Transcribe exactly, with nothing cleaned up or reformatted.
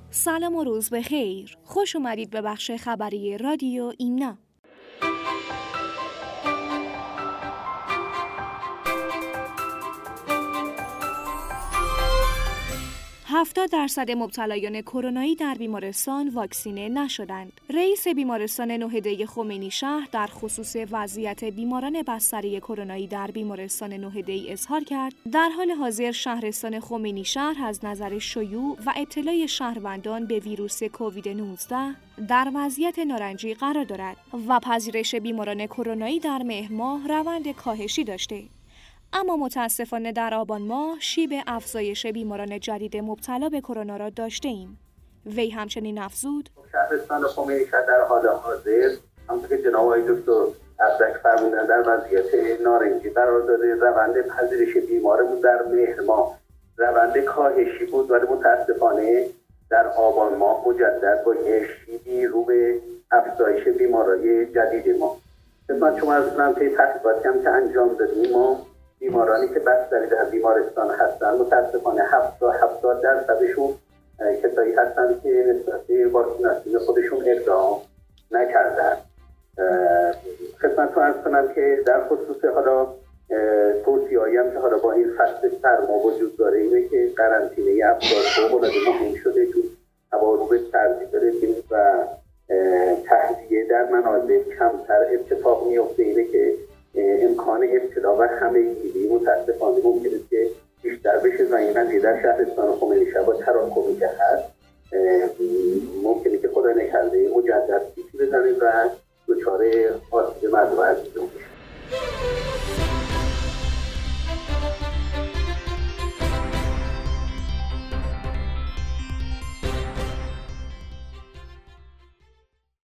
سلام و روز بخیر. خوش اومدید به بخش خبری رادیو ایمنا. هفتاد درصد مبتلایان کرونایی در بیمارستان واکسینه نشدند. رئیس بیمارستان نهده خمینی شهر در خصوص وضعیت بیماران بستری کرونایی در بیمارستان نهده اظهار کرد در حال حاضر شهرستان خمینی شهر از نظر شیوع و ابتلای شهروندان به ویروس کووید نوزده در وضعیت نارنجی قرار دارد و پذیرش بیماران کرونایی در مهر ماه روند کاهشی داشته. اما متاسفانه در آبان ماه شیب افزایش بیماران جدید مبتلا به کرونا را داشته ایم. وی همچنین افزود: شهرستان خمینی شهر در حال حاضر همونطور که جناب آقای دکتر عبدک فرمودن در وضعیت نارنجی قرار داده. روند پذیرش بیمارمون در مهر ماه روند کاهشی بود، ولی متاسفانه در آبان ماه مجدد با یه شیبی رو به افزایش بیمارای جدید ما. خدمت شما عرض کنم که تحقیقاتی هم که انجام دادیم، ما بیمارانی که بستری در بیمارستان هستن متاسفانه هفتاد هفتاد درصدشون کسایی هستن که نسبت واکسیناسیون خودشون اقدام نکردن. خدمتتون عرض کنم که در خصوص حالا توصیه‌ای هم که حالا با این فصل سرما وجود داره اینه که قرنطینه افراد رو مهم شده تو هوا رو به سردی برسیم و تهویه در منازل کمتر اتفاق میفته. اینه که امکان ابتلا و همه‌گیری متاسفانه ممکنه که بیشتر بشه و این قضیه در شهرستان خمینی شهر با تراکمی که هست ممکنه که خدا نکرده مجدد پیشی بزنه و دچار آسیب مردم عزیزمون بشه.